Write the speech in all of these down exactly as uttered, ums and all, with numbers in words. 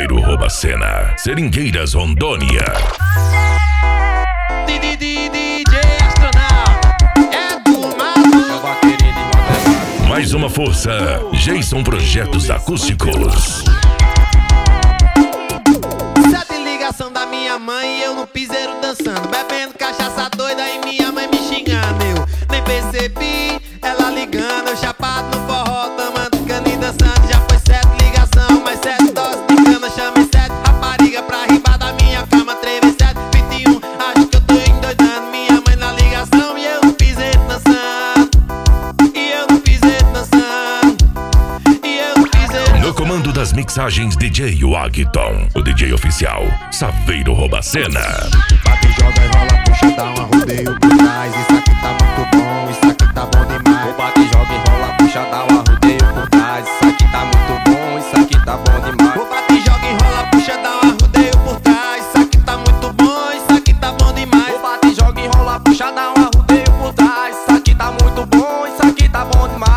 Saveiro rouba cena. Seringueiras, Rondônia. D J Astronauta é do mato. Mais uma força, Jason Projetos Acústicos. Sete ligação da minha mãe e eu no piseiro dançando, bebendo cachaça doida e minha mãe me xingando. Eu nem percebi ela ligando, eu chapado no forró, tomando cana e dançando. Já foi sete ligação, mais sete doses de cana. Chamei sete rapariga pra ribar da minha cama. Três vezes sete, vinte e um, acho que eu tô endoidando. Minha mãe na ligação e eu no piseiro dançando. E eu no piseiro dançando. E eu no piseiro dançando. No comando das mixagens, D J Wagton, o D J oficial, Saveiro rouba cena. Bate, joga e rola, puxa, dá uma rodeio por trás. Isso aqui tá muito bom, isso aqui tá bom demais. O bate, joga e rola, puxa, dá uma rodeio por trás. Isso aqui tá muito bom, isso aqui tá bom demais. O bate, joga e rola, puxa, dá uma rodeio por trás. Isso aqui tá muito bom, isso aqui tá bom demais. O bate, joga e rola, puxa, dá uma rodeio por trás. Isso aqui tá muito bom, isso aqui tá bom demais.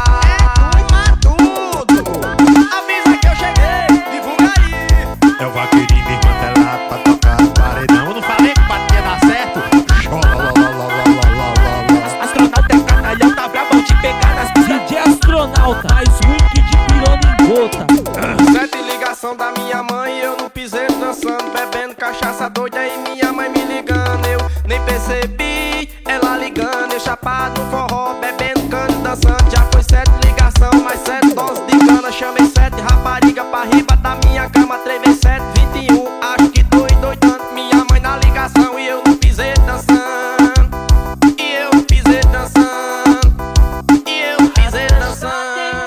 É o vaqueirinho de Mantelá pra tocar no paredão. Eu não falei que batia dar certo? Astronauta é canalhão, tá brabão de pegar nas pistas. D J Astronauta, mais ruim que de pirona em gota. Sete ligação da minha mãe e eu no piseiro dançando, bebendo cachaça doida e minha mãe me ligando. Eu nem percebi ela ligando, eu chapado no forró, bebendo cana e dançando. Já foi sete ligação, mais sete doses de cana. Chamei sete rapariga pra riba da minha cama. Três vezes sete, vinte e um, acho que tô endoidando. Minha mãe na ligação e eu no piseiro dançando. E eu no piseiro dançando. E eu no piseiro dançando.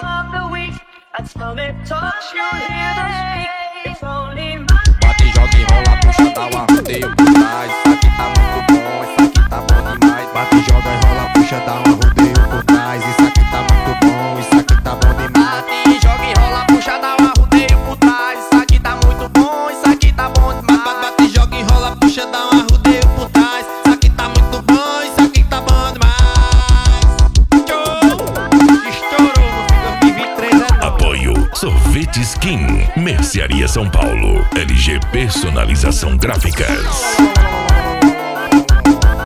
Bate, joga e rola, puxa, dá uma rodeio por trás. Isso aqui tá muito bom, isso aqui tá bom demais. Bate, joga e rola, puxa, dá uma rodeio por trás. Isso aqui tá muito bom, isso aqui tá bom demais. Bate, joga e rola, puxa, dá uma rodeio por trás. Isso aqui tá muito bom, isso aqui tá bom demais. Bate, joga e rola, puxa, dá uma rodeio por trás. Isso aqui tá muito bom, isso aqui tá bom demais. Estourou no dois mil e vinte e três, é nóis. Apoio Sorvete Skin, Mercearia São Paulo, L G Personalização Gráficas.